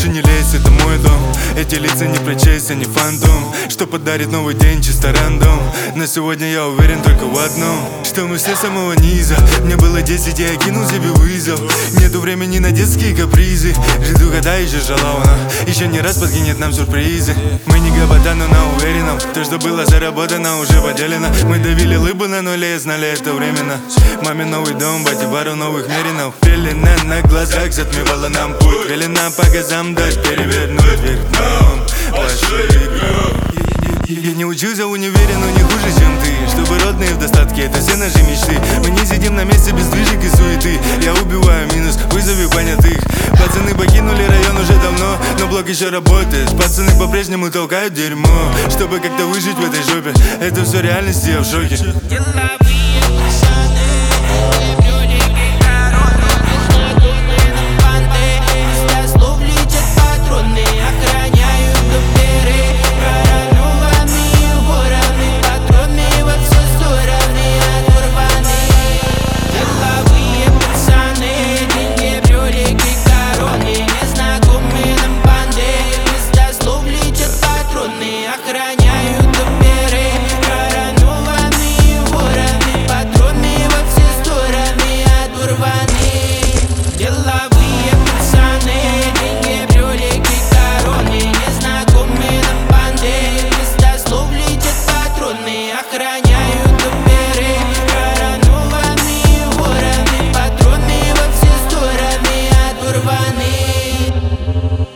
лучше не лезь, это мой дом. Эти лица не прочесть, они фантом, что подарит новый день чисто рандом. На сегодня я уверен только в одном, что мы все с самого низа. Мне было 10, я кинул себе вызов. Нету времени на детские капризы. Жду, когда еще жалована, еще не раз подкинет нам сюрпризы. Мы не гопота, но на уверенном, то, что было заработано, уже поделено. Мы давили лыбу на нуле, знали это временно. Маме новый дом, бате пару новых меринов. Пелена на глазах затмевала нам путь. Велена по газам дать перевернуть вверх дном вашу игру. Я не учился в универе, но не хуже, чем ты. Чтобы родные в достатке, это все наши мечты. Мы не сидим на месте без движек и суеты. Я убиваю минус, вызови понятых. Пацаны покинули район уже давно, но блок еще работает. Пацаны по-прежнему толкают дерьмо, чтобы как-то выжить в этой жопе. Это все реальность, я в шоке.